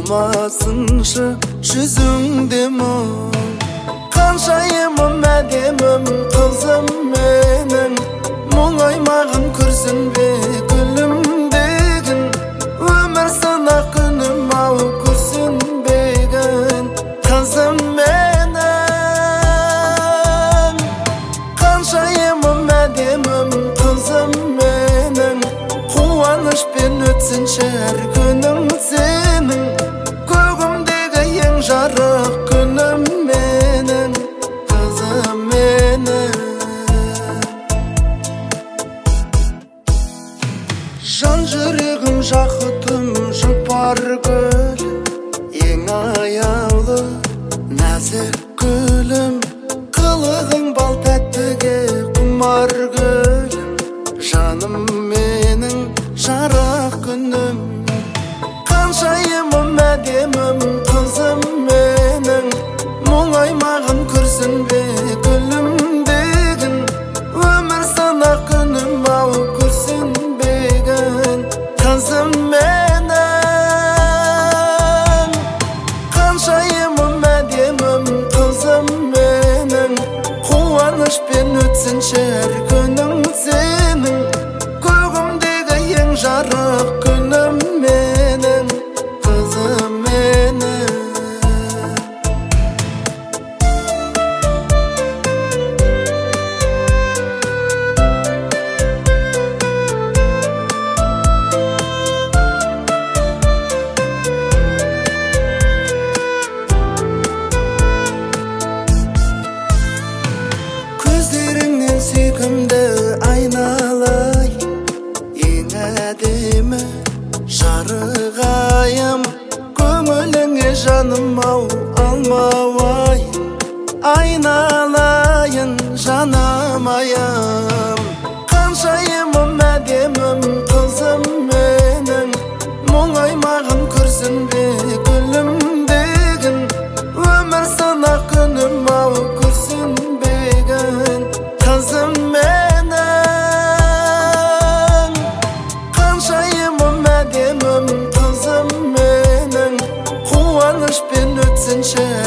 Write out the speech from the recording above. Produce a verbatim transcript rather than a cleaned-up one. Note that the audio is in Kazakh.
болмасыншы жүзіңде мұң. Қаншайымым әдемім қызым менің, мұңаймағын күрсінбе күлімдегін. Өмір сынақ күнім ау күрсінбегін қызым менің. Қаншайымым әдемім қызым менің, қуанышпен өтсінші әр күнің сенің. Көгімдегі ең жарық күнім менің қызым менің. Жан жүрегім жақұтым жұпар гүл, ең аяулы нәзік гүлім. Қылығың бал тәттіге құмар гүлім, жаным менің жарық күнім. Қаншайымым әдемім қызым менің, мұңаймағын күрсінбе күлімдегін. Өмір сынақ күнім ау күрсінбегін қызым менің. Қаншайымым әдемім қызым менің, қуанышпен өтсінші әр күнің сенің. Көгімдегі ең жарық күнім менің қызым менің. Көздеріңнен сүйкімді айналай, ең әдемі жарығайым. Көңіліңе жаным ау алмауайын, айналайын жанамайым. Қаншайымым әдемім қызым менің, мұңаймағын күрсінбе күлімдегін. Өмір сынақ күнім ау күрсінбегін қызым менің. Қаншайымым әдемім қызым менің, қуанышпен өтсінші